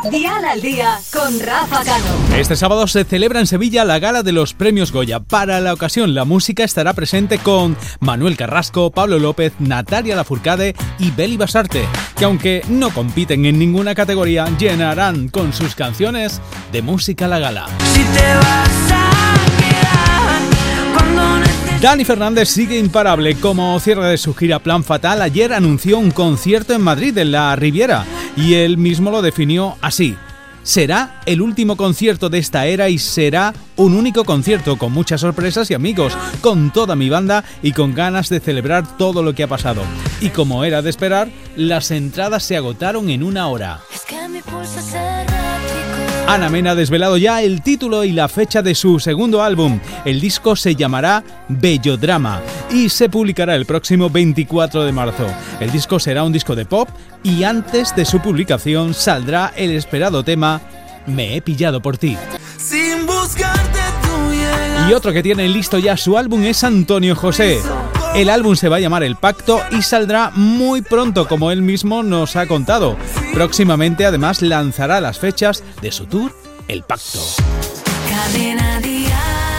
Dial al Día con Rafa Cano. Este sábado se celebra en Sevilla la gala de los premios Goya. Para la ocasión, la música estará presente con Manuel Carrasco, Pablo López, Natalia Lafourcade y Beli Basarte, que aunque no compiten en ninguna categoría, llenarán con sus canciones de música la gala. Si te vas a quedar cuando Dani Fernández sigue imparable. Como cierre de su gira Plan Fatal, ayer anunció un concierto en Madrid, en la Riviera, y él mismo lo definió así: será el último concierto de esta era y será un único concierto con muchas sorpresas y amigos, con toda mi banda y con ganas de celebrar todo lo que ha pasado. Y como era de esperar, las entradas se agotaron en 1 hora. es que mi pulso es errático. Ana Mena ha desvelado ya el título y la fecha de su segundo álbum. El disco se llamará Bellodrama y se publicará el próximo 24 de marzo. El disco será un disco de pop y antes de su publicación saldrá el esperado tema Me he pillado por ti. Sin buscarte tú llegas. Y otro que tiene listo ya su álbum es Antonio José. El álbum se va a llamar El Pacto y saldrá muy pronto, como él mismo nos ha contado. Próximamente, además, lanzará las fechas de su tour El Pacto. Cadena Dial.